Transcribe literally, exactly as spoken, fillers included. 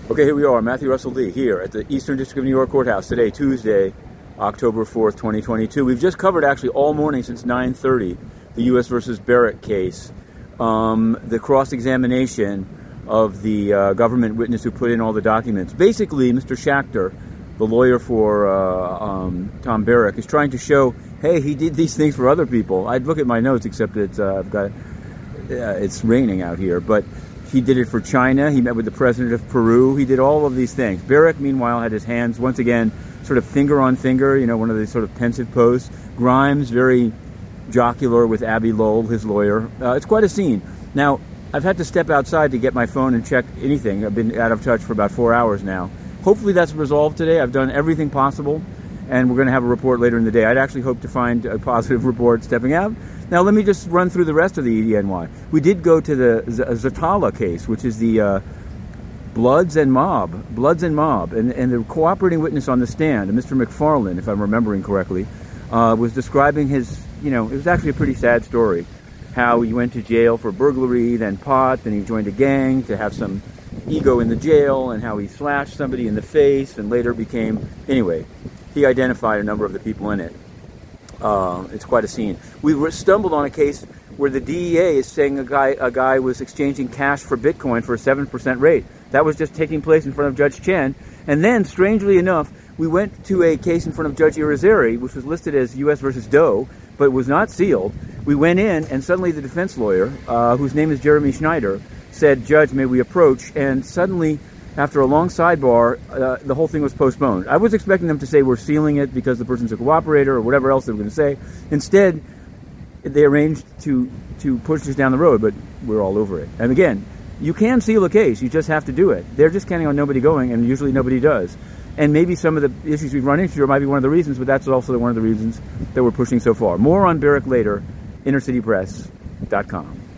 Okay, here we are, Matthew Russell Lee, here at the Eastern District of New York Courthouse today, Tuesday, October fourth, twenty twenty-two. We've just covered actually all morning since nine thirty the U S versus Barrett case, um, the cross-examination of the uh, government witness who put in all the documents. Basically, Mister Schachter, the lawyer for uh, um, Tom Barrack, is trying to show, hey, he did these things for other people. I'd look at my notes, except it's, uh, I've got, uh, it's raining out here, but he did it for China. He met with the president of Peru. He did all of these things. Barrack, meanwhile, had his hands, once again, sort of finger on finger, you know, one of these sort of pensive pose. Grimes, very jocular with Abby Lowell, his lawyer. Uh, it's quite a scene. Now, I've had to step outside to get my phone and check anything. I've been out of touch for about four hours now. Hopefully that's resolved today. I've done everything possible, and we're going to have a report later in the day. I'd actually hope to find a positive report stepping out. Now, let me just run through the rest of the E D N Y. We did go to the Z- Zatala case, which is the uh, Bloods and Mob, Bloods and Mob, and, and the cooperating witness on the stand, Mister McFarland, if I'm remembering correctly, uh, was describing his, you know, it was actually a pretty sad story, how he went to jail for burglary, then pot, then he joined a gang to have some ego in the jail, and how he slashed somebody in the face, and later became, anyway, he identified a number of the people in it. Uh, it's quite a scene. We were stumbled on a case where the D E A is saying a guy a guy was exchanging cash for Bitcoin for a seven percent rate. That was just taking place in front of Judge Chen. And then, strangely enough, we went to a case in front of Judge Irizarry, which was listed as U S versus Doe, but was not sealed. We went in, and suddenly the defense lawyer, uh, whose name is Jeremy Schneider, said, "Judge, may we approach?" And suddenly, after a long sidebar, uh, the whole thing was postponed. I was expecting them to say we're sealing it because the person's a cooperator or whatever else they were going to say. Instead, they arranged to, to push us down the road, but we're all over it. And again, you can seal a case. You just have to do it. They're just counting on nobody going, and usually nobody does. And maybe some of the issues we've run into might be one of the reasons, but that's also one of the reasons that we're pushing so far. More on Barrack later, inner city press dot com.